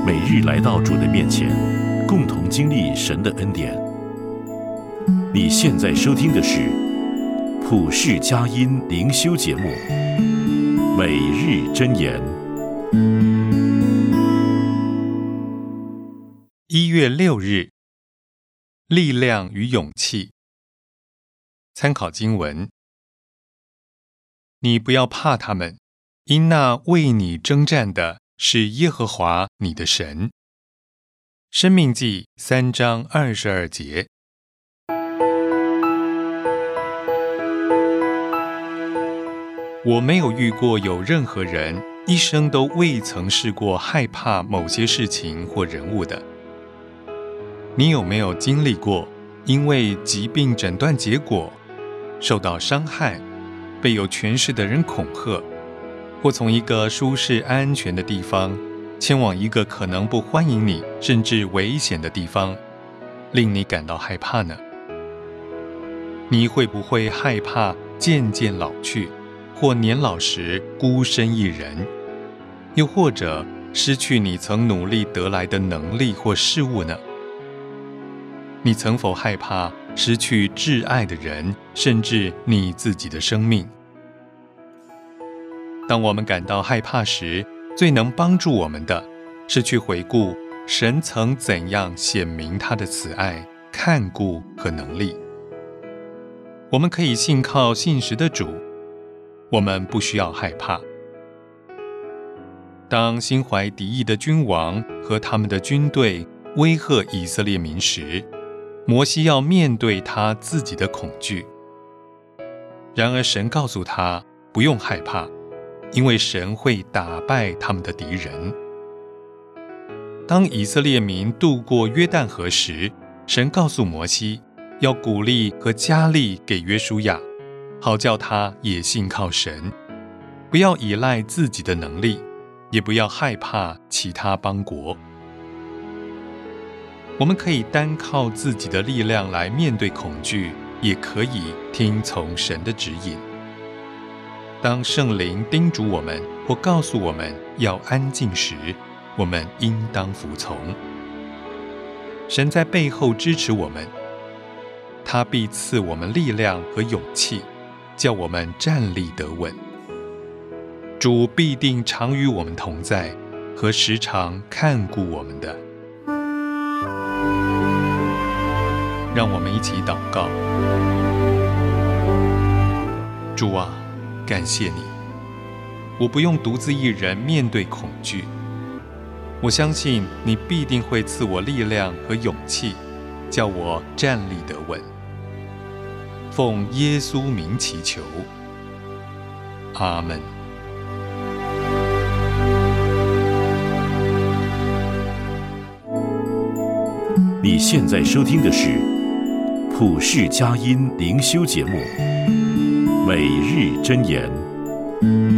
每日来到主的面前，共同经历神的恩典。你现在收听的是普世佳音灵修节目，每日箴言。 1月6日，力量与勇气。参考经文：你不要怕他们，因那为你征战的是耶和华你的神。申命记3章22节。我没有遇过有任何人一生都未曾试过害怕某些事情或人物的。你有没有经历过因为疾病诊断结果受到伤害，被有权势的人恐吓，或从一个舒适安全的地方前往一个可能不欢迎你甚至危险的地方，令你感到害怕呢？你会不会害怕渐渐老去，或年老时孤身一人，又或者失去你曾努力得来的能力或事物呢？你曾否害怕失去挚爱的人，甚至你自己的生命？当我们感到害怕时，最能帮助我们的是去回顾神曾怎样显明他的慈爱、看顾和能力。我们可以信靠信实的主，我们不需要害怕。当心怀敌意的君王和他们的军队威吓以色列民时，摩西要面对他自己的恐惧。然而神告诉他不用害怕，因为神会打败他们的敌人。当以色列民渡过约旦河时，神告诉摩西要鼓励和加力给约书亚，好叫他也信靠神，不要依赖自己的能力，也不要害怕其他邦国。我们可以单靠自己的力量来面对恐惧，也可以听从神的指引。当圣灵叮嘱我们或告诉我们要安静时，我们应当服从。神在背后支持我们，他必赐我们力量和勇气，叫我们站立得稳。主必定常与我们同在，和时常看顾我们的。让我们一起祷告。主啊，感谢你，我不用独自一人面对恐惧，我相信你必定会赐我力量和勇气，叫我站立得稳。奉耶稣名祈求，阿们。 你现在收听的是普世佳音灵修节目，每日箴言。